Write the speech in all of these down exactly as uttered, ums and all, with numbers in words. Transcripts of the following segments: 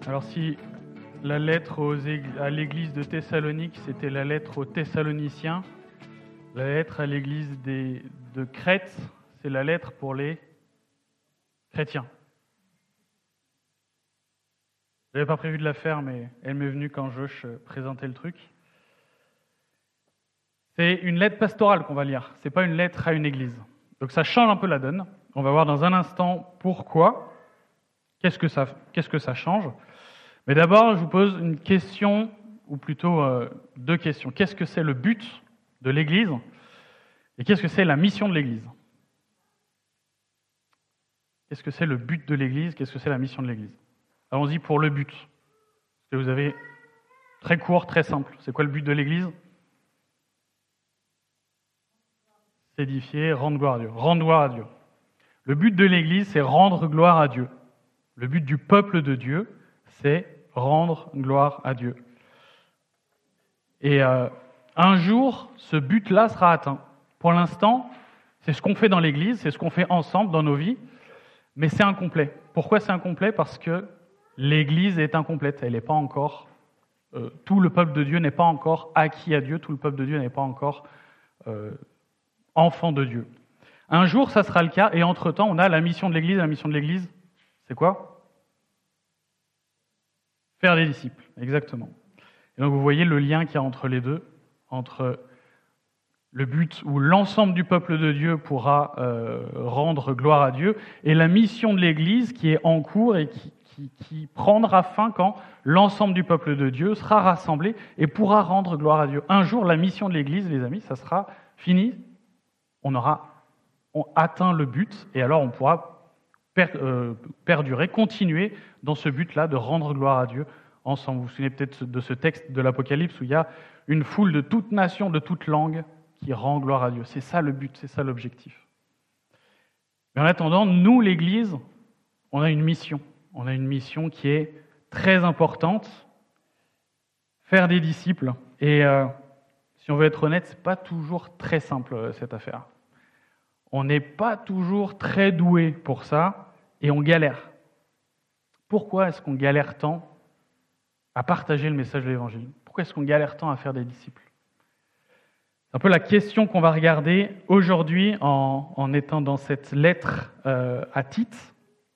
Alors si la lettre aux ég- à l'église de Thessalonique, c'était la lettre aux Thessaloniciens, la lettre à l'église des- de Crète, c'est la lettre pour les chrétiens. Je n'avais pas prévu de la faire, mais elle m'est venue quand Josh présentait le truc. C'est une lettre pastorale qu'on va lire, c'est pas une lettre à une église. Donc ça change un peu la donne. On va voir dans un instant pourquoi, qu'est-ce que ça, qu'est-ce que ça change. Mais d'abord, je vous pose une question, ou plutôt euh, deux questions. Qu'est-ce que c'est le but de l'Église et qu'est-ce que c'est la mission de l'Église? Qu'est-ce que c'est le but de l'Église? Qu'est-ce que c'est la mission de l'Église? Allons-y pour le but. Parce que vous avez très court, très simple. C'est quoi le but de l'Église? S'édifier, rendre gloire à Dieu. Rendre gloire à Dieu. Le but de l'Église, c'est rendre gloire à Dieu. Le but du peuple de Dieu, c'est rendre gloire à Dieu. Et euh, un jour, ce but-là sera atteint. Pour l'instant, c'est ce qu'on fait dans l'Église, c'est ce qu'on fait ensemble dans nos vies, mais c'est incomplet. Pourquoi c'est incomplet? Parce que l'Église est incomplète. Elle n'est pas encore. Euh, tout le peuple de Dieu n'est pas encore acquis à Dieu. Tout le peuple de Dieu n'est pas encore euh, enfant de Dieu. Un jour, ça sera le cas. Et entre-temps, on a la mission de l'Église. La mission de l'Église, c'est quoi? Faire des disciples, exactement. Et donc vous voyez le lien qu'il y a entre les deux, entre le but où l'ensemble du peuple de Dieu pourra euh, rendre gloire à Dieu, et la mission de l'Église qui est en cours et qui, qui, qui prendra fin quand l'ensemble du peuple de Dieu sera rassemblé et pourra rendre gloire à Dieu. Un jour, la mission de l'Église, les amis, ça sera fini, on aura on atteint le but, et alors on pourra per, euh, perdurer, continuer dans ce but-là de rendre gloire à Dieu ensemble. Vous vous souvenez peut-être de ce texte de l'Apocalypse où il y a une foule de toute nation, de toute langue qui rend gloire à Dieu. C'est ça le but, c'est ça l'objectif. Mais en attendant, nous, l'Église, on a une mission. On a une mission qui est très importante, faire des disciples. Et euh, si on veut être honnête, c'est pas toujours très simple cette affaire. On n'est pas toujours très doué pour ça et on galère. Pourquoi est-ce qu'on galère tant à partager le message de l'Évangile? Pourquoi est-ce qu'on galère tant à faire des disciples? C'est un peu la question qu'on va regarder aujourd'hui en, en étant dans cette lettre euh, à Tite.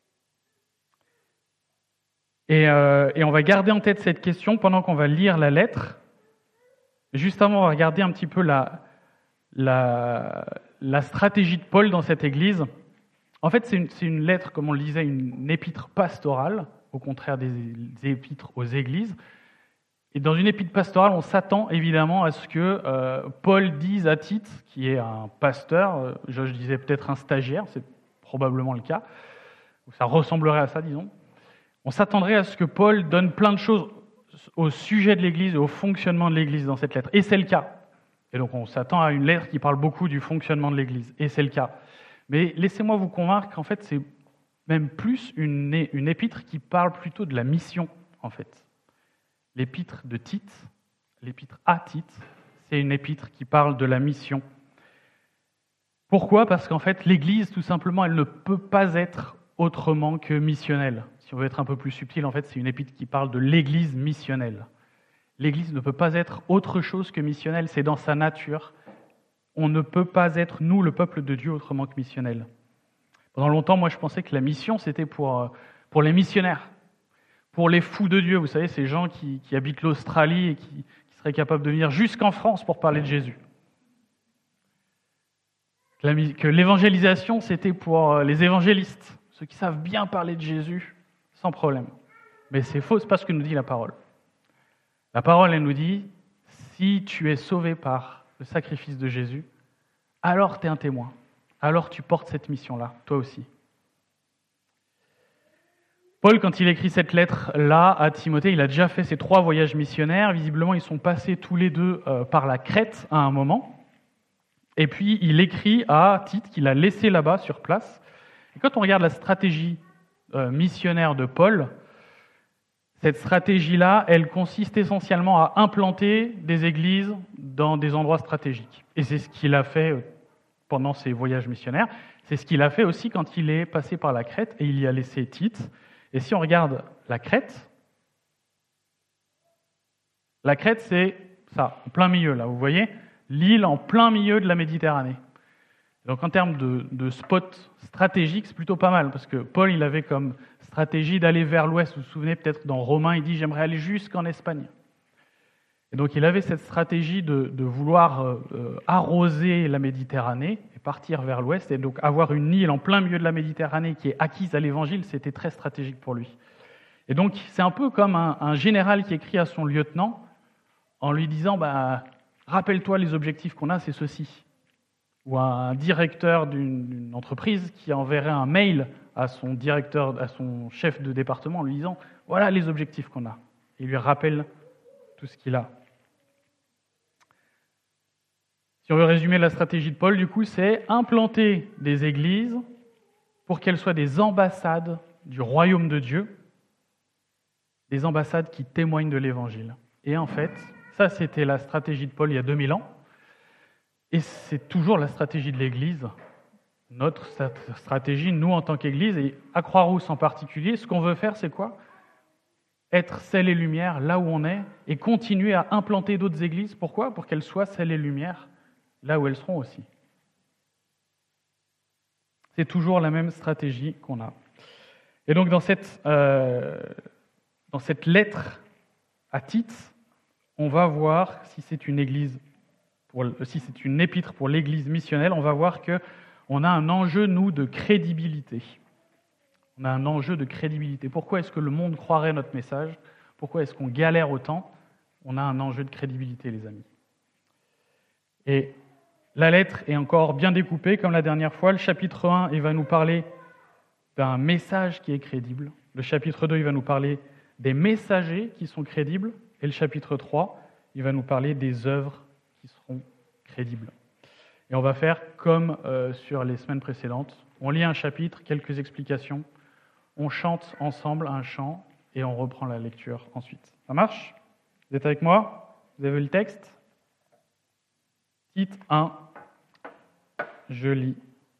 Et, euh, et on va garder en tête cette question pendant qu'on va lire la lettre. Juste avant, on va regarder un petit peu la, la, la stratégie de Paul dans cette église. En fait, c'est une, c'est une lettre, comme on le disait, une épître pastorale, au contraire des, des épîtres aux églises. Et dans une épître pastorale, on s'attend évidemment à ce que euh, Paul dise à Tite, qui est un pasteur, euh, je, je disais peut-être un stagiaire, c'est probablement le cas, ou ça ressemblerait à ça, disons. On s'attendrait à ce que Paul donne plein de choses au sujet de l'Église et au fonctionnement de l'Église dans cette lettre. Et c'est le cas. Et donc on s'attend à une lettre qui parle beaucoup du fonctionnement de l'Église. Et c'est le cas. Mais laissez-moi vous convaincre qu'en fait, c'est même plus une, une épître qui parle plutôt de la mission, en fait. L'épître de Tite, l'épître à Tite, c'est une épître qui parle de la mission. Pourquoi? Parce qu'en fait, l'Église, tout simplement, elle ne peut pas être autrement que missionnelle. Si on veut être un peu plus subtil, en fait, c'est une épître qui parle de l'Église missionnelle. L'Église ne peut pas être autre chose que missionnelle, c'est dans sa nature. On ne peut pas être, nous, le peuple de Dieu, autrement que missionnel. Pendant longtemps, moi, je pensais que la mission, c'était pour, pour les missionnaires, pour les fous de Dieu. Vous savez, ces gens qui, qui habitent l'Australie et qui, qui seraient capables de venir jusqu'en France pour parler de Jésus. Que l'évangélisation, c'était pour les évangélistes, ceux qui savent bien parler de Jésus, sans problème. Mais c'est faux, c'est pas ce que nous dit la parole. La parole, elle nous dit, si tu es sauvé par le sacrifice de Jésus, alors tu es un témoin. Alors tu portes cette mission-là, toi aussi. Paul, quand il écrit cette lettre-là à Timothée, il a déjà fait ses trois voyages missionnaires. Visiblement, ils sont passés tous les deux euh, par la Crète à un moment. Et puis, il écrit à Tite qu'il a laissé là-bas, sur place. Et quand on regarde la stratégie euh, missionnaire de Paul, cette stratégie-là, elle consiste essentiellement à implanter des églises dans des endroits stratégiques. Et c'est ce qu'il a fait pendant ses voyages missionnaires. C'est ce qu'il a fait aussi quand il est passé par la Crète et il y a laissé Tite. Et si on regarde la Crète, La Crète, c'est ça, en plein milieu, là, vous voyez, l'île en plein milieu de la Méditerranée. Donc en termes de, de spot stratégique, c'est plutôt pas mal, parce que Paul, il avait comme stratégie d'aller vers l'ouest. Vous vous souvenez peut-être dans Romains, il dit « j'aimerais aller jusqu'en Espagne ». Et donc il avait cette stratégie de, de vouloir euh, arroser la Méditerranée et partir vers l'ouest, et donc avoir une île en plein milieu de la Méditerranée qui est acquise à l'Évangile, c'était très stratégique pour lui. Et donc c'est un peu comme un, un général qui écrit à son lieutenant en lui disant bah, « rappelle-toi les objectifs qu'on a, c'est ceci ». Ou un directeur d'une, d'une entreprise qui enverrait un mail à son directeur, à son chef de département en lui disant « voilà les objectifs qu'on a ». Il lui rappelle tout ce qu'il a. Si on veut résumer la stratégie de Paul, du coup, c'est implanter des églises pour qu'elles soient des ambassades du royaume de Dieu, des ambassades qui témoignent de l'Évangile. Et en fait, ça c'était la stratégie de Paul il y a deux mille ans, et c'est toujours la stratégie de l'Église, notre stratégie, nous en tant qu'Église, et à Croix-Rousse en particulier, ce qu'on veut faire, c'est quoi ? Être sel et lumière là où on est, et continuer à implanter d'autres églises. Pourquoi ? Pour qu'elles soient sel et lumière là où elles seront aussi. C'est toujours la même stratégie qu'on a. Et donc dans cette, euh, dans cette lettre à Tite, on va voir si c'est une église, pour, si c'est une épître pour l'église missionnelle, on va voir qu'on a un enjeu, nous, de crédibilité. On a un enjeu de crédibilité. Pourquoi est-ce que le monde croirait notre message ? Pourquoi est-ce qu'on galère autant ? On a un enjeu de crédibilité, les amis. Et la lettre est encore bien découpée, comme la dernière fois. Le chapitre un, il va nous parler d'un message qui est crédible. Le chapitre deux, il va nous parler des messagers qui sont crédibles. Et le chapitre trois, il va nous parler des œuvres qui seront crédibles. Et on va faire comme euh, sur les semaines précédentes. On lit un chapitre, quelques explications, on chante ensemble un chant et on reprend la lecture ensuite. Ça marche ? Vous êtes avec moi ? Vous avez le texte ? Tite un, je lis.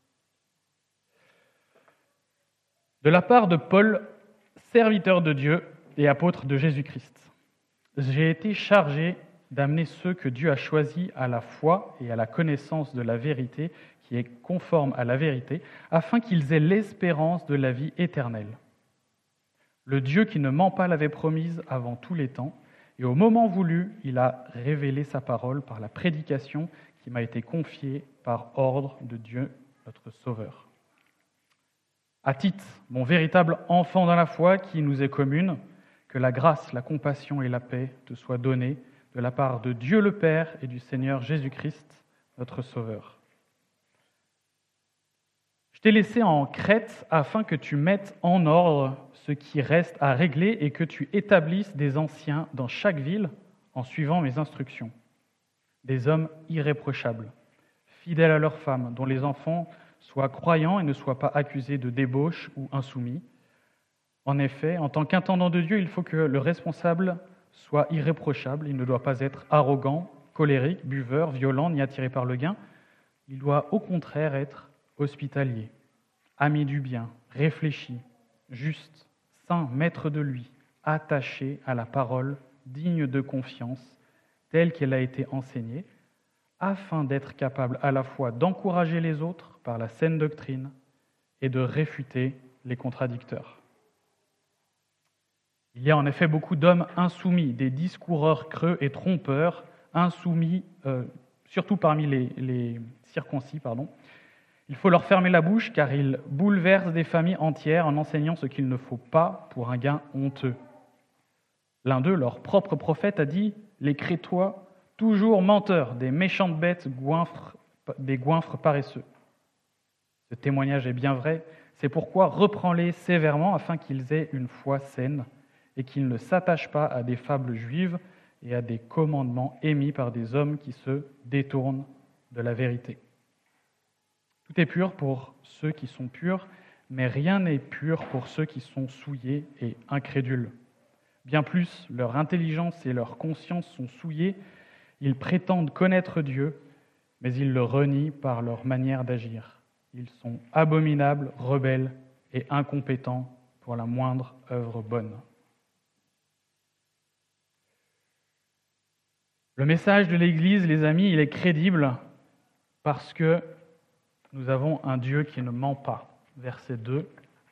De la part de Paul, serviteur de Dieu et apôtre de Jésus-Christ, j'ai été chargé d'amener ceux que Dieu a choisis à la foi et à la connaissance de la vérité qui est conforme à la vérité, afin qu'ils aient l'espérance de la vie éternelle. Le Dieu qui ne ment pas l'avait promise avant tous les temps, et au moment voulu, il a révélé sa parole par la prédication qui m'a été confiée par ordre de Dieu, notre Sauveur. À Tite, mon véritable enfant dans la foi qui nous est commune, que la grâce, la compassion et la paix te soient données de la part de Dieu le Père et du Seigneur Jésus-Christ, notre Sauveur. Je t'ai laissé en Crète afin que tu mettes en ordre ce qui reste à régler et que tu établisses des anciens dans chaque ville en suivant mes instructions. Des hommes irréprochables, fidèles à leurs femmes, dont les enfants soient croyants et ne soient pas accusés de débauche ou insoumis. En effet, en tant qu'intendant de Dieu, il faut que le responsable soit irréprochable. Il ne doit pas être arrogant, colérique, buveur, violent, ni attiré par le gain. Il doit au contraire être hospitalier, ami du bien, réfléchi, juste, saint, maître de lui, attaché à la parole, digne de confiance, telle qu'elle a été enseignée, afin d'être capable à la fois d'encourager les autres par la saine doctrine et de réfuter les contradicteurs. Il y a en effet beaucoup d'hommes insoumis, des discoureurs creux et trompeurs, insoumis, euh, surtout parmi les, les circoncis, pardon. Il faut leur fermer la bouche car ils bouleversent des familles entières en enseignant ce qu'il ne faut pas pour un gain honteux. L'un d'eux, leur propre prophète, a dit « Les Crétois, toujours menteurs, des méchantes bêtes, goinfres, des goinfres paresseux. » Ce témoignage est bien vrai, c'est pourquoi reprends-les sévèrement afin qu'ils aient une foi saine et qu'ils ne s'attachent pas à des fables juives et à des commandements émis par des hommes qui se détournent de la vérité. Tout est pur pour ceux qui sont purs, mais rien n'est pur pour ceux qui sont souillés et incrédules. Bien plus, leur intelligence et leur conscience sont souillées, ils prétendent connaître Dieu, mais ils le renient par leur manière d'agir. Ils sont abominables, rebelles et incompétents pour la moindre œuvre bonne. Le message de l'Église, les amis, il est crédible parce que nous avons un Dieu qui ne ment pas. Verset deux.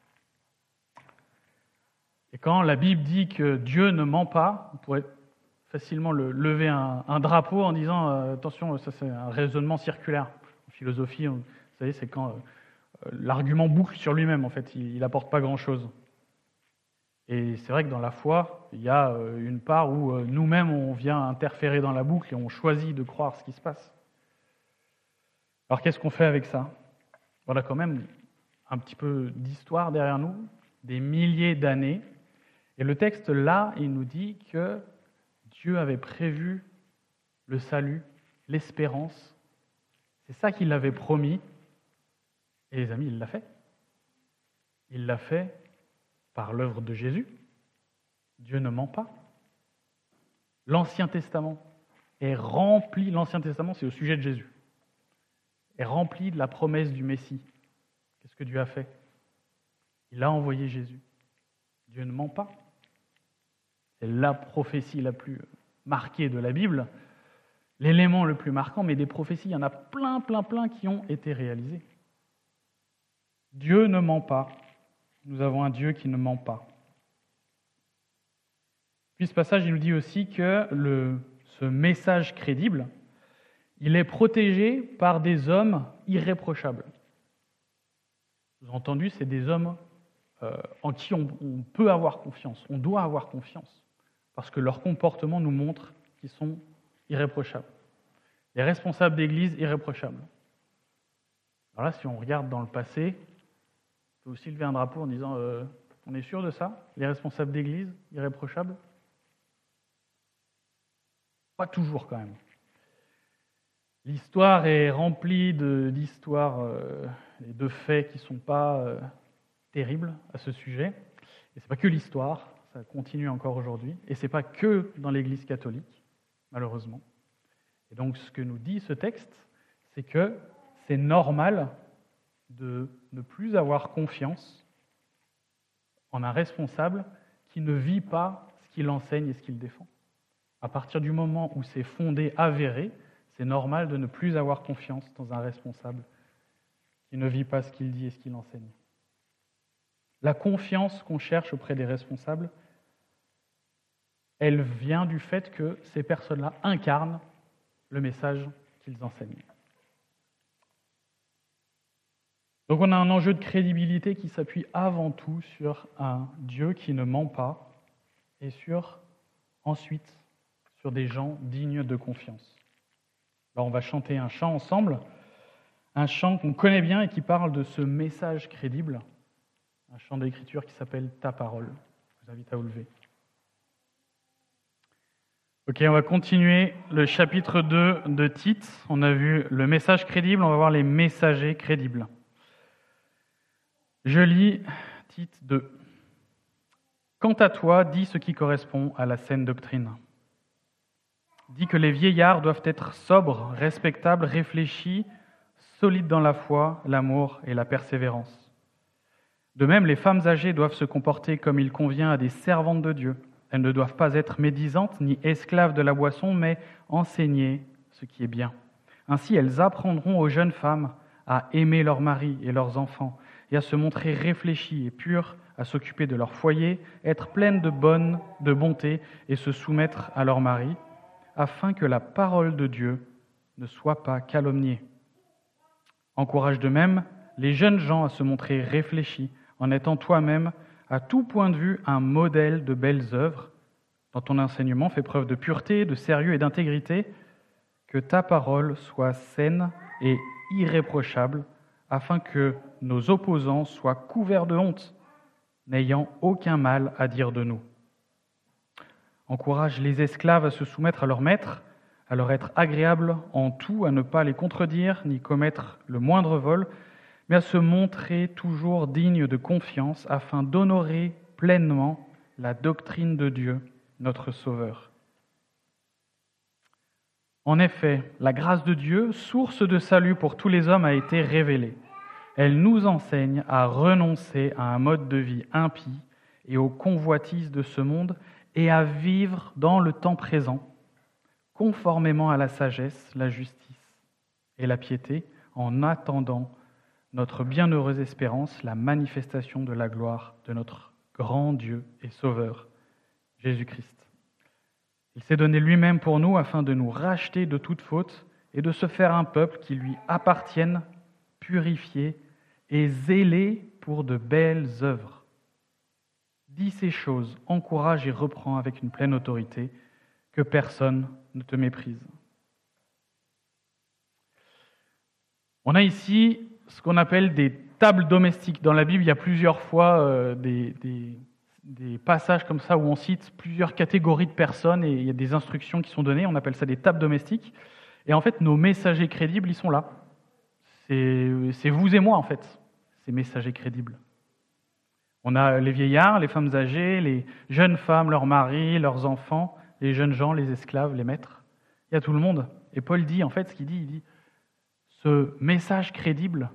Et quand la Bible dit que Dieu ne ment pas, on pourrait facilement le, lever un, un drapeau en disant euh, attention, ça c'est un raisonnement circulaire. En philosophie, on, vous savez, c'est quand euh, l'argument boucle sur lui-même, en fait, il n'apporte pas grand-chose. Et c'est vrai que dans la foi, il y a euh, une part où euh, nous-mêmes, on vient interférer dans la boucle et on choisit de croire ce qui se passe. Alors qu'est-ce qu'on fait avec ça? Voilà quand même un petit peu d'histoire derrière nous, des milliers d'années. Et le texte là, il nous dit que Dieu avait prévu le salut, l'espérance. C'est ça qu'il avait promis. Et les amis, il l'a fait. Il l'a fait par l'œuvre de Jésus. Dieu ne ment pas. L'Ancien Testament est rempli, l'Ancien Testament c'est au sujet de Jésus, est rempli de la promesse du Messie. Qu'est-ce que Dieu a fait? Il a envoyé Jésus. Dieu ne ment pas. C'est la prophétie la plus marquée de la Bible, l'élément le plus marquant, mais des prophéties, il y en a plein, plein, plein qui ont été réalisées. Dieu ne ment pas. Nous avons un Dieu qui ne ment pas. Puis ce passage, il nous dit aussi que le, ce message crédible, il est protégé par des hommes irréprochables. Vous avez entendu, c'est des hommes euh, en qui on, on peut avoir confiance, on doit avoir confiance, parce que leur comportement nous montre qu'ils sont irréprochables. Les responsables d'église irréprochables. Alors là, si on regarde dans le passé, on peut aussi lever un drapeau en disant euh, on est sûr de ça? Les responsables d'église irréprochables? Pas toujours quand même. L'histoire est remplie de, d'histoires euh, et de faits qui ne sont pas euh, terribles à ce sujet. Et ce n'est pas que l'histoire, ça continue encore aujourd'hui. Et ce n'est pas que dans l'Église catholique, malheureusement. Et donc ce que nous dit ce texte, c'est que c'est normal de ne plus avoir confiance en un responsable qui ne vit pas ce qu'il enseigne et ce qu'il défend. À partir du moment où c'est fondé, avéré, c'est normal de ne plus avoir confiance dans un responsable qui ne vit pas ce qu'il dit et ce qu'il enseigne. La confiance qu'on cherche auprès des responsables, elle vient du fait que ces personnes-là incarnent le message qu'ils enseignent. Donc on a un enjeu de crédibilité qui s'appuie avant tout sur un Dieu qui ne ment pas et sur, ensuite, sur des gens dignes de confiance. Alors on va chanter un chant ensemble, un chant qu'on connaît bien et qui parle de ce message crédible, un chant d'écriture qui s'appelle « Ta parole ». Je vous invite à vous lever. Ok, on va continuer le chapitre deux de Tite. On a vu le message crédible, on va voir les messagers crédibles. Je lis Tite deux. « Quant à toi, dis ce qui correspond à la saine doctrine. Dis que les vieillards doivent être sobres, respectables, réfléchis, solides dans la foi, l'amour et la persévérance. De même, les femmes âgées doivent se comporter comme il convient à des servantes de Dieu. Elles ne doivent pas être médisantes ni esclaves de la boisson, mais enseigner ce qui est bien. Ainsi, elles apprendront aux jeunes femmes à aimer leurs maris et leurs enfants, et à se montrer réfléchies et pures, à s'occuper de leur foyer, être pleines de bonne, de bonté et se soumettre à leur mari, afin que la parole de Dieu ne soit pas calomniée. Encourage de même les jeunes gens à se montrer réfléchis, en étant toi-même, à tout point de vue, un modèle de belles œuvres. Dans ton enseignement, fais preuve de pureté, de sérieux et d'intégrité, que ta parole soit saine et irréprochable, afin que nos opposants soient couverts de honte, n'ayant aucun mal à dire de nous. Encourage les esclaves à se soumettre à leur maître, à leur être agréables en tout, à ne pas les contredire, ni commettre le moindre vol, mais à se montrer toujours dignes de confiance, afin d'honorer pleinement la doctrine de Dieu, notre Sauveur. En effet, la grâce de Dieu, source de salut pour tous les hommes, a été révélée. Elle nous enseigne à renoncer à un mode de vie impie et aux convoitises de ce monde, et à vivre dans le temps présent, conformément à la sagesse, la justice et la piété, en attendant notre bienheureuse espérance, la manifestation de la gloire de notre grand Dieu et Sauveur, Jésus-Christ. Il s'est donné lui-même pour nous afin de nous racheter de toute faute et de se faire un peuple qui lui appartienne, purifié et zélé pour de belles œuvres. Dis ces choses, encourage et reprends avec une pleine autorité, que personne ne te méprise. On a ici ce qu'on appelle des tables domestiques. Dans la Bible, il y a plusieurs fois euh, des, des, des passages comme ça où on cite plusieurs catégories de personnes et il y a des instructions qui sont données. On appelle ça des tables domestiques. Et en fait, nos messagers crédibles, ils sont là. C'est, c'est vous et moi, en fait, ces messagers crédibles. On a les vieillards, les femmes âgées, les jeunes femmes, leurs maris, leurs enfants, les jeunes gens, les esclaves, les maîtres. Il y a tout le monde. Et Paul dit, en fait, ce qu'il dit, il dit, ce message crédible,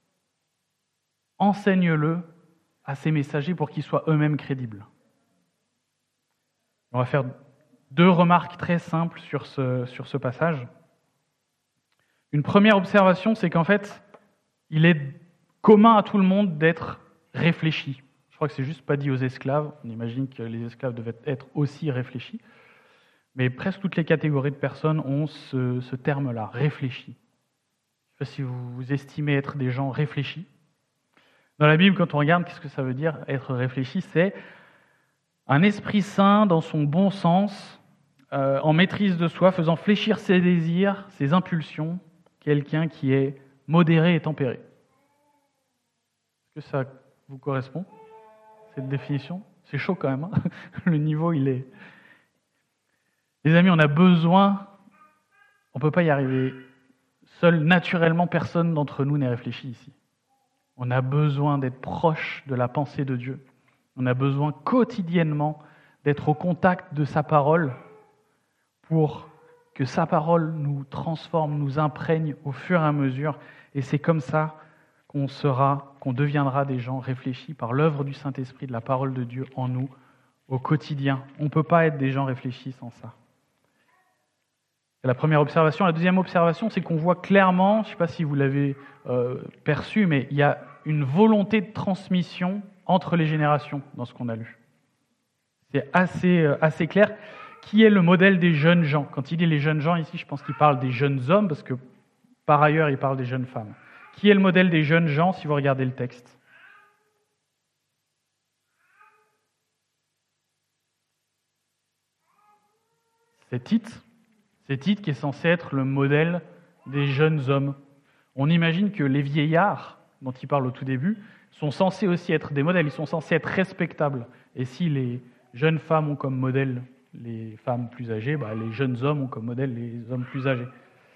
enseigne-le à ces messagers pour qu'ils soient eux-mêmes crédibles. On va faire deux remarques très simples sur ce, sur ce passage. Une première observation, c'est qu'en fait, il est commun à tout le monde d'être réfléchi. Je crois que c'est juste pas dit aux esclaves. On imagine que les esclaves devaient être aussi réfléchis. Mais presque toutes les catégories de personnes ont ce, ce terme-là, réfléchi. Je ne sais pas si vous, vous estimez être des gens réfléchis. Dans la Bible, quand on regarde, qu'est-ce que ça veut dire être réfléchi? C'est un esprit sain dans son bon sens, euh, en maîtrise de soi, faisant fléchir ses désirs, ses impulsions, quelqu'un qui est modéré et tempéré. Est-ce que ça vous correspond, cette définition? C'est chaud quand même, hein. Le niveau, il est... Les amis, on a besoin, on ne peut pas y arriver seul, naturellement, personne d'entre nous n'est réfléchi ici. On a besoin d'être proche de la pensée de Dieu. On a besoin quotidiennement d'être au contact de sa parole pour que sa parole nous transforme, nous imprègne au fur et à mesure. Et c'est comme ça qu'on sera, qu'on deviendra des gens réfléchis par l'œuvre du Saint-Esprit, de la parole de Dieu en nous, au quotidien. On ne peut pas être des gens réfléchis sans ça. C'est la première observation. La deuxième observation, c'est qu'on voit clairement, je ne sais pas si vous l'avez euh, perçu, mais il y a une volonté de transmission entre les générations dans ce qu'on a lu. C'est assez, euh, assez clair. Qui est le modèle des jeunes gens? Quand il dit les jeunes gens ici, je pense qu'il parle des jeunes hommes, parce que par ailleurs, il parle des jeunes femmes. Qui est le modèle des jeunes gens si vous regardez le texte? C'est Tite. C'est Tite qui est censé être le modèle des jeunes hommes. On imagine que les vieillards, dont il parle au tout début, sont censés aussi être des modèles, ils sont censés être respectables. Et si les jeunes femmes ont comme modèle les femmes plus âgées, bah les jeunes hommes ont comme modèle les hommes plus âgés.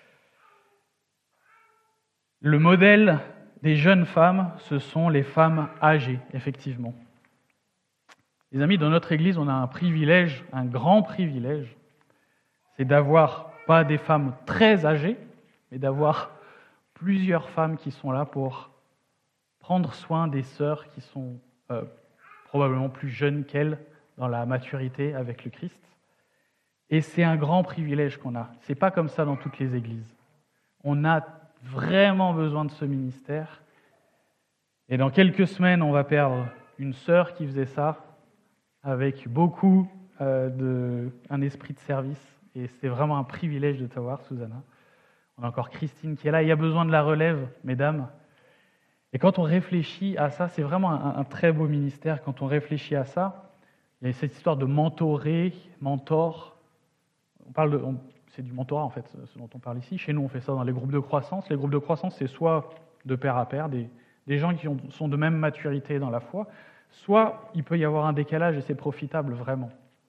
Le modèle des jeunes femmes, ce sont les femmes âgées, effectivement. Les amis, dans notre Église, on a un privilège, un grand privilège, c'est d'avoir pas des femmes très âgées, mais d'avoir plusieurs femmes qui sont là pour prendre soin des sœurs qui sont euh, probablement plus jeunes qu'elles dans la maturité avec le Christ. Et c'est un grand privilège qu'on a. C'est pas comme ça dans toutes les églises. On a vraiment besoin de ce ministère. Et dans quelques semaines, on va perdre une sœur qui faisait ça, avec beaucoup euh, de un esprit de service. Et c'est vraiment un privilège de t'avoir, Susanna. On a encore Christine qui est là. Il y a besoin de la relève, mesdames. Et quand on réfléchit à ça, c'est vraiment un, un très beau ministère. Quand on réfléchit à ça, il y a cette histoire de mentorer, mentor. On parle de, on, c'est du mentorat en fait, ce dont on parle ici. Chez nous, on fait ça dans les groupes de croissance. Les groupes de croissance, c'est soit de pair à pair, des, des gens qui ont, sont de même maturité dans la foi, soit il peut y avoir un décalage et c'est profitable vraiment.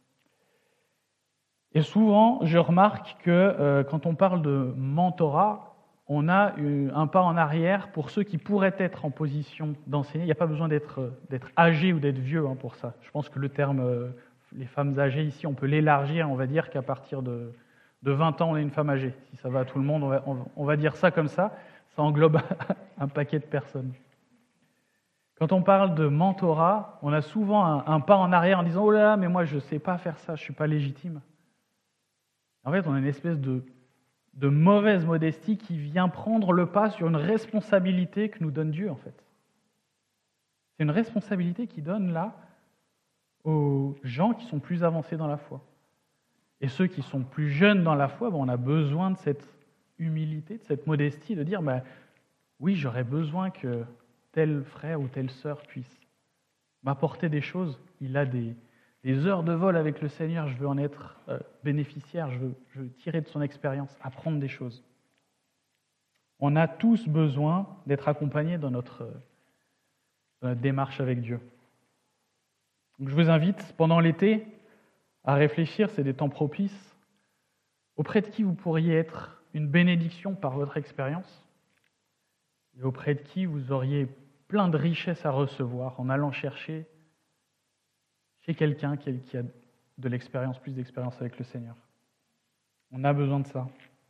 Et souvent, je remarque que euh, quand on parle de mentorat, on a un pas en arrière pour ceux qui pourraient être en position d'enseigner. Il n'y a pas besoin d'être, d'être âgé ou d'être vieux hein, pour ça. Je pense que le terme euh, les femmes âgées ici, on peut l'élargir. On va dire qu'à partir de, de vingt ans, on est une femme âgée. Si ça va à tout le monde, on va, on, on va dire ça comme ça. Ça englobe un paquet de personnes. Quand on parle de mentorat, on a souvent un, un pas en arrière en disant « Oh là là, mais moi je ne sais pas faire ça, je ne suis pas légitime ». En fait, on a une espèce de, de mauvaise modestie qui vient prendre le pas sur une responsabilité que nous donne Dieu, en fait. C'est une responsabilité qu'il donne là aux gens qui sont plus avancés dans la foi. Et ceux qui sont plus jeunes dans la foi, ben, on a besoin de cette humilité, de cette modestie, de dire ben, oui, j'aurais besoin que tel frère ou telle sœur puisse m'apporter des choses. Il a des, des heures de vol avec le Seigneur, je veux en être euh, bénéficiaire, je veux, je veux tirer de son expérience, apprendre des choses. On a tous besoin d'être accompagnés dans notre, dans notre démarche avec Dieu. Donc, je vous invite, pendant l'été, à réfléchir, c'est des temps propices, auprès de qui vous pourriez être une bénédiction par votre expérience et auprès de qui vous auriez plein de richesses à recevoir en allant chercher chez quelqu'un qui a de l'expérience, plus d'expérience avec le Seigneur. On a besoin de ça.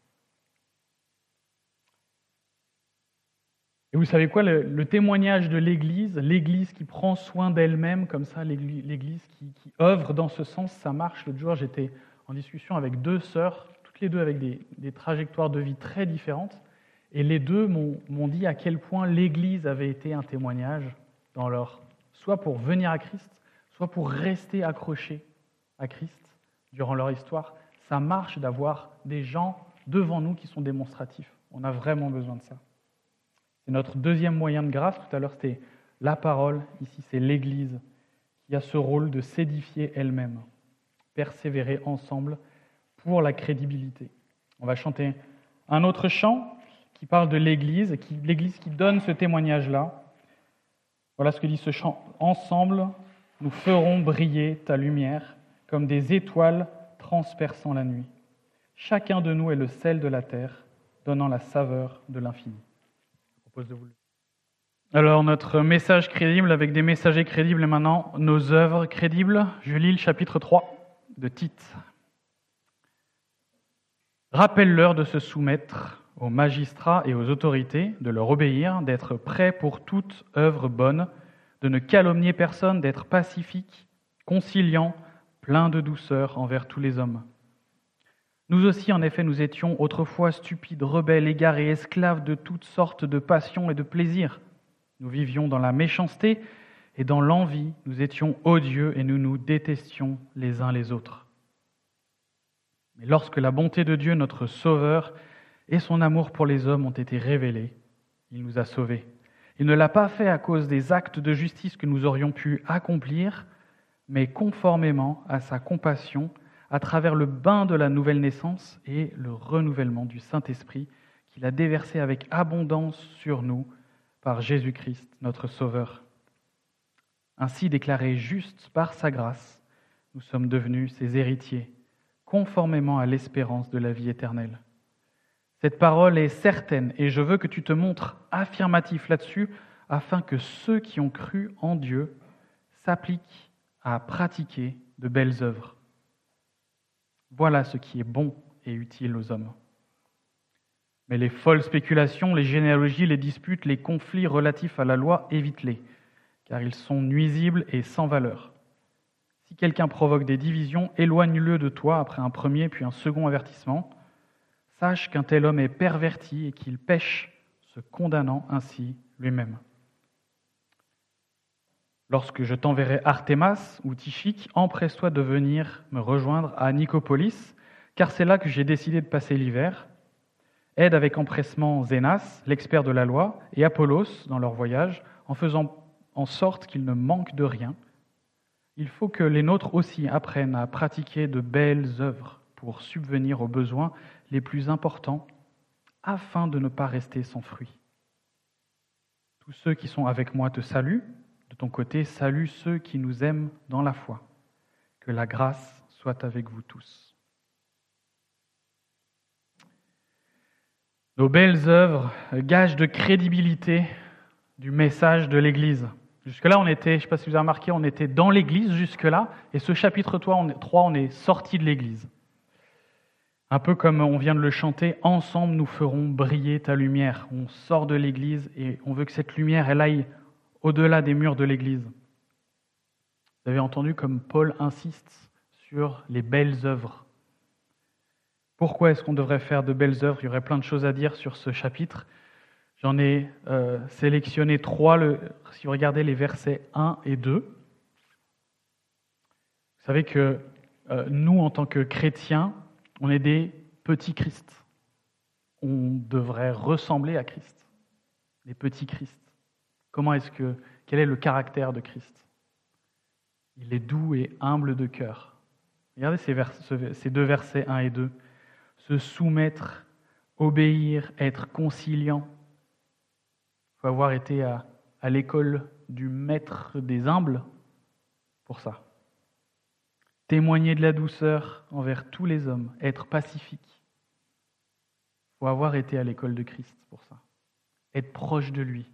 Et vous savez quoi, le, le témoignage de l'Église, l'Église qui prend soin d'elle-même, comme ça, l'Église, l'Église qui, qui œuvre dans ce sens, ça marche. L'autre jour, j'étais en discussion avec deux sœurs, toutes les deux avec des, des trajectoires de vie très différentes, et les deux m'ont, m'ont dit à quel point l'Église avait été un témoignage dans leur, soit pour venir à Christ, soit pour rester accrochés à Christ durant leur histoire. Ça marche d'avoir des gens devant nous qui sont démonstratifs. On a vraiment besoin de ça. C'est notre deuxième moyen de grâce. Tout à l'heure, c'était la parole. Ici, c'est l'Église qui a ce rôle de s'édifier elle-même, persévérer ensemble pour la crédibilité. On va chanter un autre chant qui parle de l'Église, qui, l'Église qui donne ce témoignage-là. Voilà ce que dit ce chant. « Ensemble, nous ferons briller ta lumière comme des étoiles transperçant la nuit. Chacun de nous est le sel de la terre, donnant la saveur de l'infini. » De vous... Alors, notre message crédible avec des messagers crédibles et maintenant nos œuvres crédibles. Je lis le chapitre trois de Tite. Rappelle-leur de se soumettre aux magistrats et aux autorités, de leur obéir, d'être prêts pour toute œuvre bonne, de ne calomnier personne, d'être pacifique, conciliant, plein de douceur envers tous les hommes. Nous aussi, en effet, nous étions autrefois stupides, rebelles, égarés, esclaves de toutes sortes de passions et de plaisirs. Nous vivions dans la méchanceté et dans l'envie. Nous étions odieux et nous nous détestions les uns les autres. Mais lorsque la bonté de Dieu, notre Sauveur, et son amour pour les hommes ont été révélés, il nous a sauvés. Il ne l'a pas fait à cause des actes de justice que nous aurions pu accomplir, mais conformément à sa compassion, à travers le bain de la nouvelle naissance et le renouvellement du Saint-Esprit qu'il a déversé avec abondance sur nous par Jésus-Christ, notre Sauveur. Ainsi déclarés justes par sa grâce, nous sommes devenus ses héritiers, conformément à l'espérance de la vie éternelle. Cette parole est certaine et je veux que tu te montres affirmatif là-dessus afin que ceux qui ont cru en Dieu s'appliquent à pratiquer de belles œuvres. Voilà ce qui est bon et utile aux hommes. Mais les folles spéculations, les généalogies, les disputes, les conflits relatifs à la loi, évite-les, car ils sont nuisibles et sans valeur. Si quelqu'un provoque des divisions, éloigne-le de toi après un premier puis un second avertissement. Sache qu'un tel homme est perverti et qu'il pêche, se condamnant ainsi lui-même. Lorsque je t'enverrai Artémas ou Tychique, empresse-toi de venir me rejoindre à Nicopolis, car c'est là que j'ai décidé de passer l'hiver. Aide avec empressement Zénas, l'expert de la loi, et Apollos dans leur voyage, en faisant en sorte qu'ils ne manquent de rien. Il faut que les nôtres aussi apprennent à pratiquer de belles œuvres pour subvenir aux besoins les plus importants, afin de ne pas rester sans fruit. Tous ceux qui sont avec moi te saluent. De ton côté, salue ceux qui nous aiment dans la foi. Que la grâce soit avec vous tous. Nos belles œuvres, gage de crédibilité du message de l'Église. Jusque-là, on était, je ne sais pas si vous avez remarqué, on était dans l'Église jusque-là, et ce chapitre trois, on est sorti de l'Église. Un peu comme on vient de le chanter, « Ensemble, nous ferons briller ta lumière ». On sort de l'Église et on veut que cette lumière, elle aille au-delà des murs de l'Église. Vous avez entendu comme Paul insiste sur les belles œuvres. Pourquoi est-ce qu'on devrait faire de belles œuvres? Il y aurait plein de choses à dire sur ce chapitre. J'en ai euh, sélectionné trois, le, si vous regardez les versets un et deux. Vous savez que euh, nous, en tant que chrétiens, on est des petits Christ. On devrait ressembler à Christ, des petits Christ. Comment est-ce que, quel est le caractère de Christ? Il est doux et humble de cœur. Regardez ces, vers, ces deux versets un et deux. Se soumettre, obéir, être conciliant. Il faut avoir été à, à l'école du maître des humbles pour ça. Témoigner de la douceur envers tous les hommes, être pacifique. Il faut avoir été à l'école de Christ pour ça. Être proche de lui.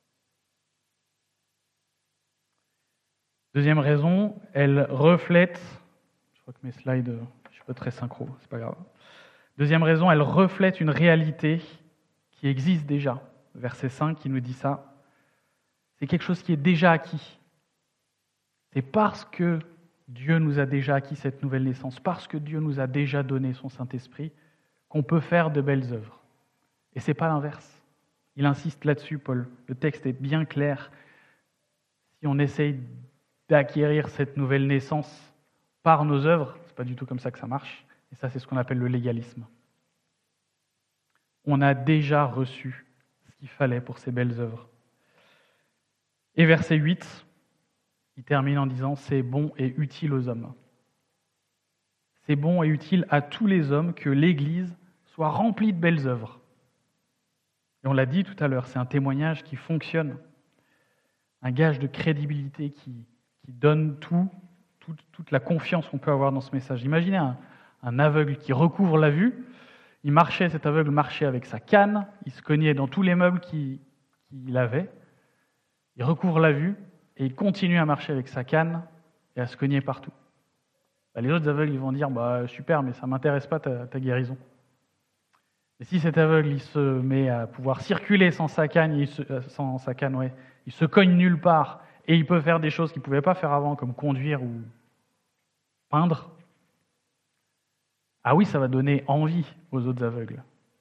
Deuxième raison, elle reflète, je crois que mes slides, je ne suis pas très synchro, c'est pas grave. Deuxième raison, elle reflète une réalité qui existe déjà. Verset cinq qui nous dit ça. C'est quelque chose qui est déjà acquis. C'est parce que Dieu nous a déjà acquis cette nouvelle naissance, parce que Dieu nous a déjà donné son Saint-Esprit, qu'on peut faire de belles œuvres. Et ce n'est pas l'inverse. Il insiste là-dessus, Paul. Le texte est bien clair. Si on essaye d'acquérir cette nouvelle naissance par nos œuvres, ce n'est pas du tout comme ça que ça marche. Et ça, c'est ce qu'on appelle le légalisme. On a déjà reçu ce qu'il fallait pour ces belles œuvres. Et verset huit, il termine en disant « C'est bon et utile aux hommes ». C'est bon et utile à tous les hommes que l'Église soit remplie de belles œuvres. Et on l'a dit tout à l'heure, c'est un témoignage qui fonctionne, un gage de crédibilité qui, qui donne tout, tout, toute la confiance qu'on peut avoir dans ce message. Imaginez un, un aveugle qui recouvre la vue, il marchait, cet aveugle marchait avec sa canne, il se cognait dans tous les meubles qu'il, qu'il avait, il recouvre la vue et il continue à marcher avec sa canne et à se cogner partout. Bah, les autres aveugles ils vont dire bah, « super, mais ça ne m'intéresse pas ta, ta guérison ». Et si cet aveugle il se met à pouvoir circuler sans sa canne, il se, euh, sans sa canne, ouais, il se cogne nulle part et il peut faire des choses qu'il ne pouvait pas faire avant, comme conduire ou peindre, ah oui, ça va donner envie aux autres aveugles.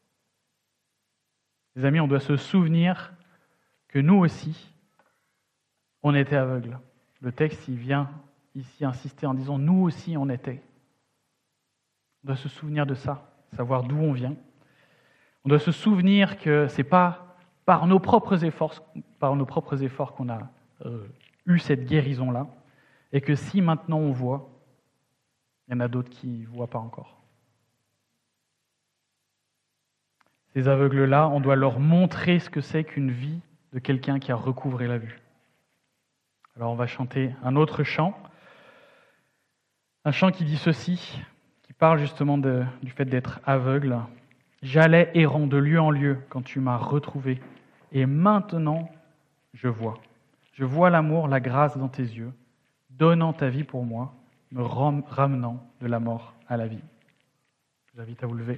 Les amis, on doit se souvenir que nous aussi, on était aveugles. Le texte, il vient ici insister en disant « nous aussi, on était ». On doit se souvenir de ça, savoir d'où on vient. On doit se souvenir que ce n'est pas par nos propres efforts, par nos propres efforts qu'on a euh, eu cette guérison-là, et que si maintenant on voit, il y en a d'autres qui ne voient pas encore. Ces aveugles-là, on doit leur montrer ce que c'est qu'une vie de quelqu'un qui a recouvré la vue. Alors on va chanter un autre chant, un chant qui dit ceci, qui parle justement de, du fait d'être aveugle. J'allais errant de lieu en lieu quand tu m'as retrouvé, et maintenant je vois. Je vois l'amour, la grâce dans tes yeux, donnant ta vie pour moi, me ramenant de la mort à la vie. Je vous invite à vous lever.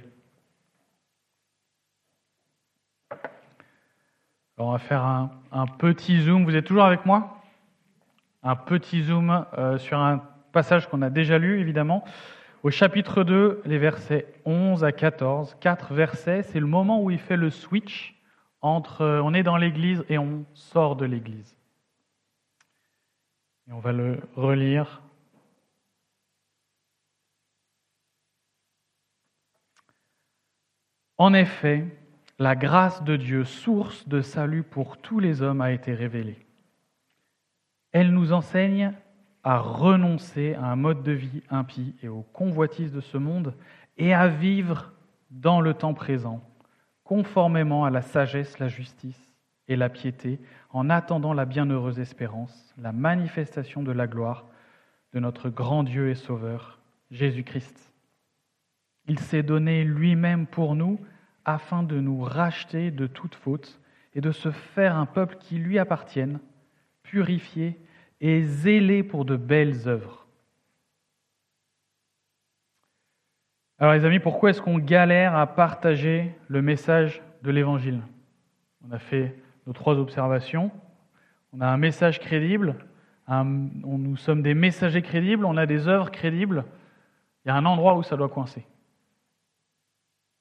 Alors on va faire un, un petit zoom. Vous êtes toujours avec moi? Un petit zoom euh, sur un passage qu'on a déjà lu, évidemment. Au chapitre deux, les versets onze à quatorze, quatre versets, c'est le moment où il fait le switch entre euh, on est dans l'église et on sort de l'église. Et on va le relire. En effet, la grâce de Dieu, source de salut pour tous les hommes, a été révélée. Elle nous enseigne à renoncer à un mode de vie impie et aux convoitises de ce monde et à vivre dans le temps présent, conformément à la sagesse, la justice et la piété, en attendant la bienheureuse espérance, la manifestation de la gloire de notre grand Dieu et Sauveur, Jésus-Christ. Il s'est donné lui-même pour nous afin de nous racheter de toute faute et de se faire un peuple qui lui appartienne, purifié et zélé pour de belles œuvres. Alors les amis, pourquoi est-ce qu'on galère à partager le message de l'Évangile? On a fait nos trois observations. On a un message crédible, un, on, nous sommes des messagers crédibles, on a des œuvres crédibles. Il y a un endroit où ça doit coincer.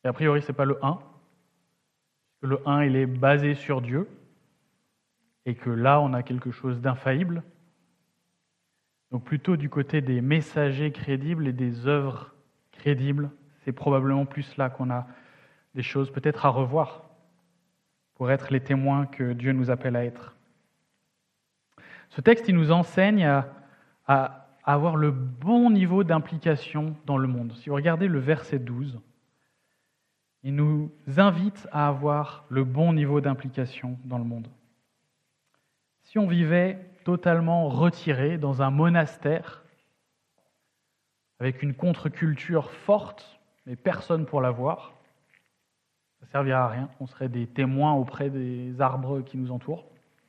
Et a priori, ce n'est pas le un, que le un, il est basé sur Dieu, et que là, on a quelque chose d'infaillible. Donc plutôt du côté des messagers crédibles et des œuvres crédibles, c'est probablement plus là qu'on a des choses peut-être à revoir pour être les témoins que Dieu nous appelle à être. Ce texte, il nous enseigne à, à avoir le bon niveau d'implication dans le monde. Si vous regardez le verset douze, il nous invite à avoir le bon niveau d'implication dans le monde. Si on vivait totalement retiré dans un monastère, avec une contre-culture forte, mais personne pour la voir, ça ne servirait à rien, on serait des témoins auprès des arbres qui nous entourent.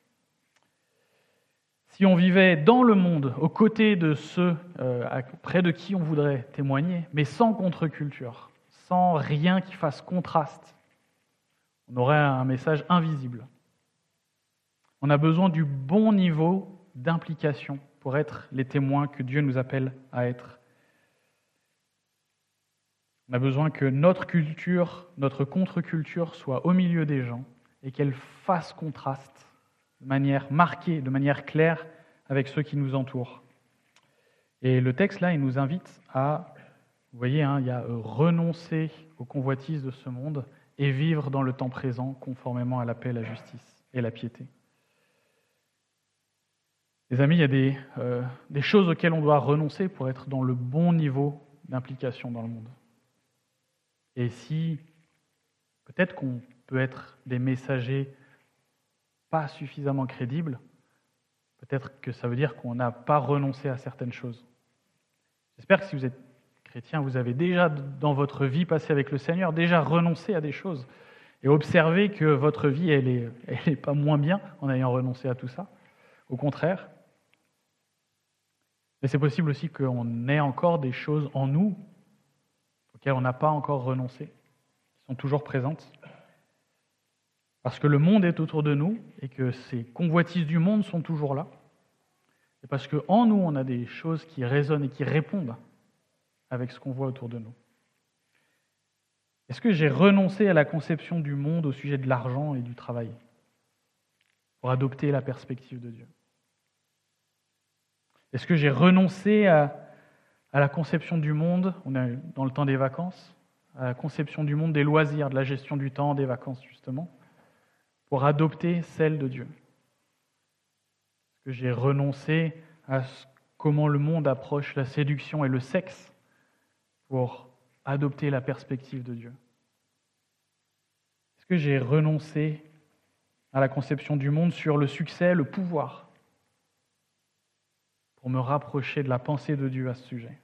Si on vivait dans le monde, aux côtés de ceux euh, près de qui on voudrait témoigner, mais sans contre-culture, sans rien qui fasse contraste, on aurait un message invisible. On a besoin du bon niveau d'implication pour être les témoins que Dieu nous appelle à être. On a besoin que notre culture, notre contre-culture soit au milieu des gens et qu'elle fasse contraste de manière marquée, de manière claire avec ceux qui nous entourent. Et le texte là, il nous invite à, vous voyez, hein, il y a euh, renoncer aux convoitises de ce monde et vivre dans le temps présent conformément à la paix, la justice et la piété. Les amis, il y a des, euh, des choses auxquelles on doit renoncer pour être dans le bon niveau d'implication dans le monde. Et si, peut-être qu'on peut être des messagers pas suffisamment crédibles, peut-être que ça veut dire qu'on n'a pas renoncé à certaines choses. J'espère que si vous êtes chrétien, vous avez déjà, dans votre vie passée avec le Seigneur, déjà renoncé à des choses et observé que votre vie, elle n'est elle est pas moins bien en ayant renoncé à tout ça. Au contraire. Mais c'est possible aussi qu'on ait encore des choses en nous auxquelles on n'a pas encore renoncé, qui sont toujours présentes. Parce que le monde est autour de nous et que ces convoitises du monde sont toujours là. Et parce qu'en nous, on a des choses qui résonnent et qui répondent avec ce qu'on voit autour de nous. Est-ce que j'ai renoncé à la conception du monde au sujet de l'argent et du travail pour adopter la perspective de Dieu ? Est-ce que j'ai renoncé à, à la conception du monde, on est dans le temps des vacances, à la conception du monde des loisirs, de la gestion du temps, des vacances justement, pour adopter celle de Dieu? Est-ce que j'ai renoncé à ce, comment le monde approche la séduction et le sexe pour adopter la perspective de Dieu? Est-ce que j'ai renoncé à la conception du monde sur le succès, le pouvoir, pour me rapprocher de la pensée de Dieu à ce sujet?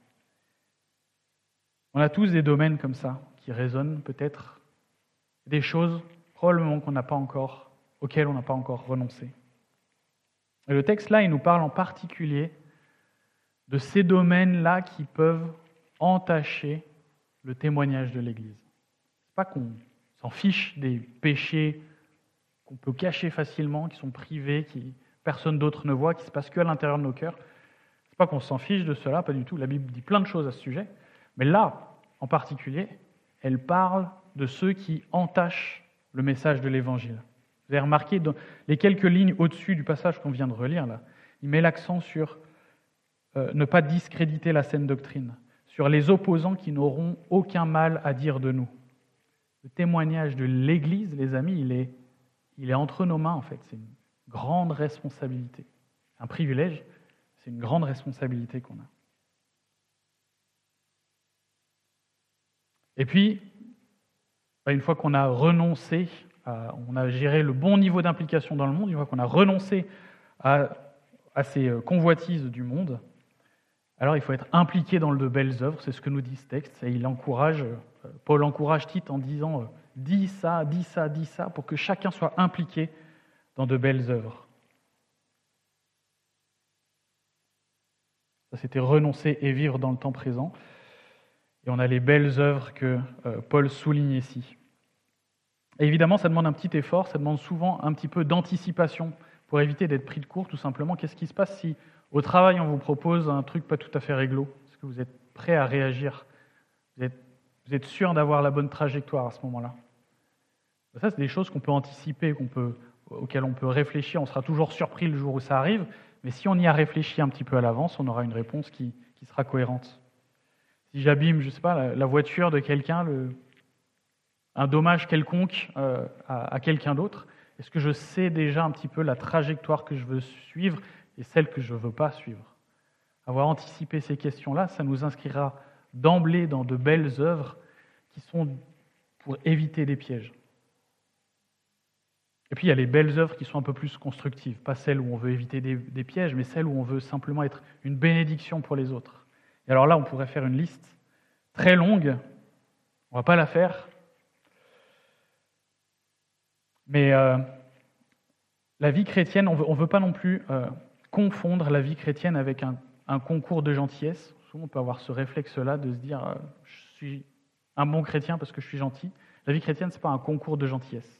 On a tous des domaines comme ça qui résonnent peut-être, des choses probablement qu'on n'a pas encore, auxquelles on n'a pas encore renoncé. Et le texte là, il nous parle en particulier de ces domaines-là qui peuvent entacher le témoignage de l'Église. C'est pas qu'on s'en fiche des péchés qu'on peut cacher facilement, qui sont privés, qui personne d'autre ne voit, qui se passent que à l'intérieur de nos cœurs. C'est pas qu'on s'en fiche de cela, pas du tout. La Bible dit plein de choses à ce sujet. Mais là, en particulier, elle parle de ceux qui entachent le message de l'Évangile. Vous avez remarqué, dans les quelques lignes au-dessus du passage qu'on vient de relire, là, il met l'accent sur euh, ne pas discréditer la saine doctrine, sur les opposants qui n'auront aucun mal à dire de nous. Le témoignage de l'Église, les amis, il est, il est entre nos mains, en fait. C'est une grande responsabilité. C'est un privilège, c'est une grande responsabilité qu'on a. Et puis, une fois qu'on a renoncé, à, on a géré le bon niveau d'implication dans le monde, une fois qu'on a renoncé à, à ces convoitises du monde, alors il faut être impliqué dans de belles œuvres, c'est ce que nous dit ce texte, et il encourage, Paul encourage Tite en disant « dis ça, dis ça, dis ça », pour que chacun soit impliqué dans de belles œuvres. Ça, c'était renoncer et vivre dans le temps présent. Et on a les belles œuvres que euh, Paul souligne ici. Et évidemment, ça demande un petit effort, ça demande souvent un petit peu d'anticipation pour éviter d'être pris de court, tout simplement. Qu'est-ce qui se passe si, au travail, on vous propose un truc pas tout à fait réglo? Est-ce que vous êtes prêt à réagir? Vous êtes Vous êtes sûr d'avoir la bonne trajectoire à ce moment-là? Ça, c'est des choses qu'on peut anticiper, qu'on peut, auxquelles on peut réfléchir. On sera toujours surpris le jour où ça arrive, mais si on y a réfléchi un petit peu à l'avance, on aura une réponse qui, qui sera cohérente. Si j'abîme, je sais pas, la, la voiture de quelqu'un, le, un dommage quelconque euh, à, à quelqu'un d'autre, est-ce que je sais déjà un petit peu la trajectoire que je veux suivre et celle que je ne veux pas suivre? Avoir anticipé ces questions-là, ça nous inscrira d'emblée dans de belles œuvres qui sont pour éviter des pièges. Et puis il y a les belles œuvres qui sont un peu plus constructives, pas celles où on veut éviter des, des pièges, mais celles où on veut simplement être une bénédiction pour les autres. Et alors là, on pourrait faire une liste très longue, on ne va pas la faire, mais euh, la vie chrétienne, on veut, ne veut pas non plus euh, confondre la vie chrétienne avec un, un concours de gentillesse. Souvent, on peut avoir ce réflexe-là de se dire euh, « je suis un bon chrétien parce que je suis gentil ». La vie chrétienne, ce n'est pas un concours de gentillesse.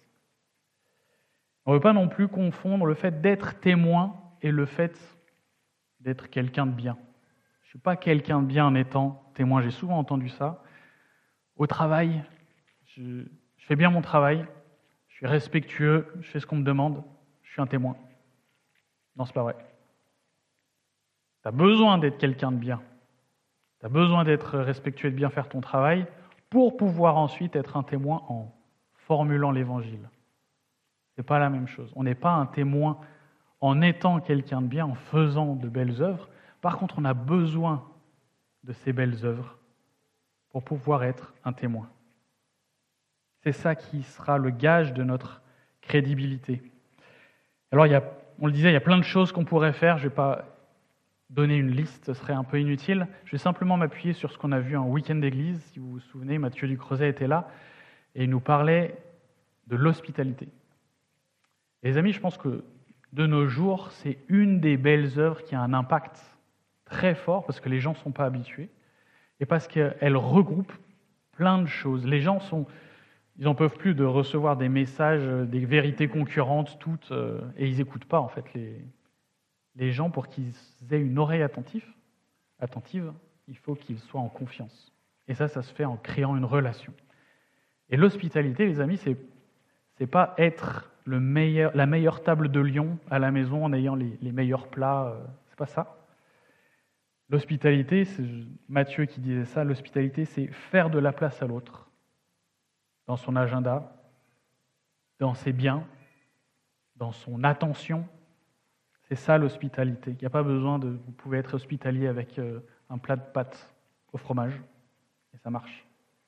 On ne veut pas non plus confondre le fait d'être témoin et le fait d'être quelqu'un de bien. Je ne suis pas quelqu'un de bien en étant témoin, j'ai souvent entendu ça. Au travail, je, je fais bien mon travail, je suis respectueux, je fais ce qu'on me demande, je suis un témoin. Non, c'est pas vrai. Tu as besoin d'être quelqu'un de bien. Tu as besoin d'être respectueux et de bien faire ton travail pour pouvoir ensuite être un témoin en formulant l'évangile. Ce n'est pas la même chose. On n'est pas un témoin en étant quelqu'un de bien, en faisant de belles œuvres. Par contre, on a besoin de ces belles œuvres pour pouvoir être un témoin. C'est ça qui sera le gage de notre crédibilité. Alors, il y a, on le disait, il y a plein de choses qu'on pourrait faire. Je ne vais pas donner une liste, ce serait un peu inutile. Je vais simplement m'appuyer sur ce qu'on a vu en week-end d'église. Si vous vous souvenez, Mathieu Ducreuset était là et il nous parlait de l'hospitalité. Et les amis, je pense que de nos jours, c'est une des belles œuvres qui a un impact très fort parce que les gens ne sont pas habitués et parce qu'elle regroupe plein de choses. Les gens sont, ils n'en peuvent plus de recevoir des messages, des vérités concurrentes toutes, euh, et ils n'écoutent pas en fait les, les gens. Pour qu'ils aient une oreille attentive, attentive, il faut qu'ils soient en confiance. Et ça, ça se fait en créant une relation. Et l'hospitalité, les amis, c'est c'est pas être le meilleur, la meilleure table de lion à la maison en ayant les, les meilleurs plats, euh, c'est pas ça. L'hospitalité, c'est Matthieu qui disait ça, l'hospitalité, c'est faire de la place à l'autre, dans son agenda, dans ses biens, dans son attention. C'est ça l'hospitalité. Il n'y a pas besoin de... Vous pouvez être hospitalier avec euh, un plat de pâtes au fromage, et ça marche.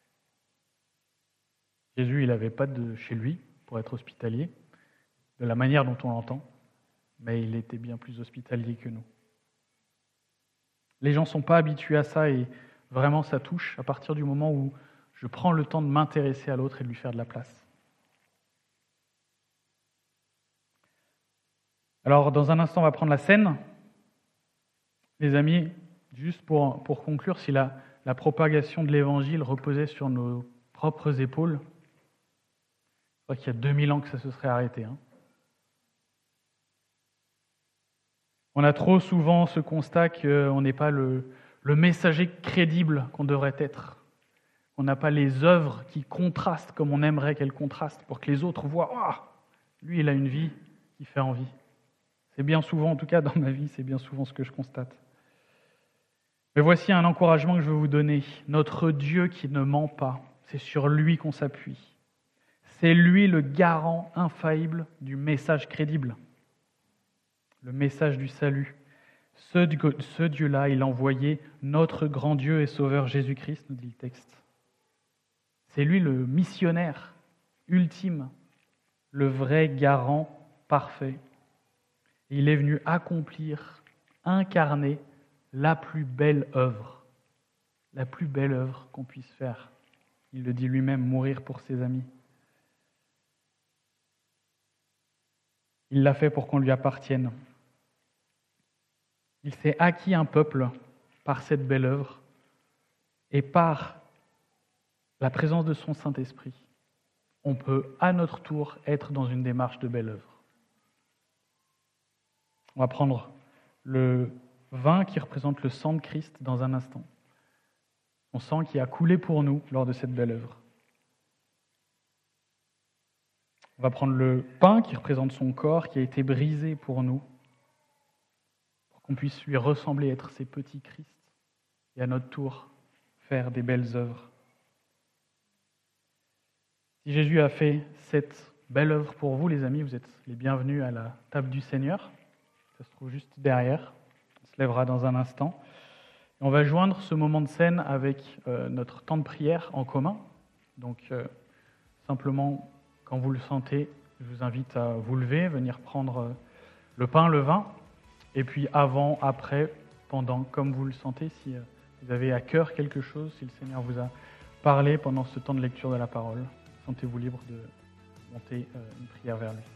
Jésus, il n'avait pas de chez lui pour être hospitalier, de la manière dont on l'entend, mais il était bien plus hospitalier que nous. Les gens ne sont pas habitués à ça et vraiment ça touche à partir du moment où je prends le temps de m'intéresser à l'autre et de lui faire de la place. Alors, dans un instant, on va prendre la scène. Les amis, juste pour, pour conclure, si la, la propagation de l'Évangile reposait sur nos propres épaules, je crois qu'il y a deux mille ans que ça se serait arrêté. Hein. On a trop souvent ce constat qu'on n'est pas le, le messager crédible qu'on devrait être. On n'a pas les œuvres qui contrastent comme on aimerait qu'elles contrastent pour que les autres voient « Ah, lui, il a une vie qui fait envie ». C'est bien souvent, en tout cas dans ma vie, c'est bien souvent ce que je constate. Mais voici un encouragement que je veux vous donner. Notre Dieu qui ne ment pas, c'est sur lui qu'on s'appuie. C'est lui le garant infaillible du message crédible, le message du salut. Ce, ce Dieu-là, il a envoyé notre grand Dieu et Sauveur Jésus-Christ, nous dit le texte. C'est lui le missionnaire ultime, le vrai garant parfait. Il est venu accomplir, incarner la plus belle œuvre, la plus belle œuvre qu'on puisse faire. Il le dit lui-même, mourir pour ses amis. Il l'a fait pour qu'on lui appartienne. Il s'est acquis un peuple par cette belle œuvre et par la présence de son Saint-Esprit. On peut à notre tour être dans une démarche de belle œuvre. On va prendre le vin qui représente le sang de Christ dans un instant. son sang qui a coulé pour nous lors de cette belle œuvre. On va prendre le pain qui représente son corps, qui a été brisé pour nous, pour qu'on puisse lui ressembler, être ses petits Christ, et à notre tour, faire des belles œuvres. Si Jésus a fait cette belle œuvre pour vous, les amis, vous êtes les bienvenus à la table du Seigneur. Ça se trouve juste derrière. On se lèvera dans un instant. Et on va joindre ce moment de scène avec euh, notre temps de prière en commun. Donc, euh, simplement, quand vous le sentez, je vous invite à vous lever, venir prendre euh, le pain, le vin. Et puis avant, après, pendant, comme vous le sentez, si euh, vous avez à cœur quelque chose, si le Seigneur vous a parlé pendant ce temps de lecture de la parole, sentez-vous libre de monter euh, une prière vers lui.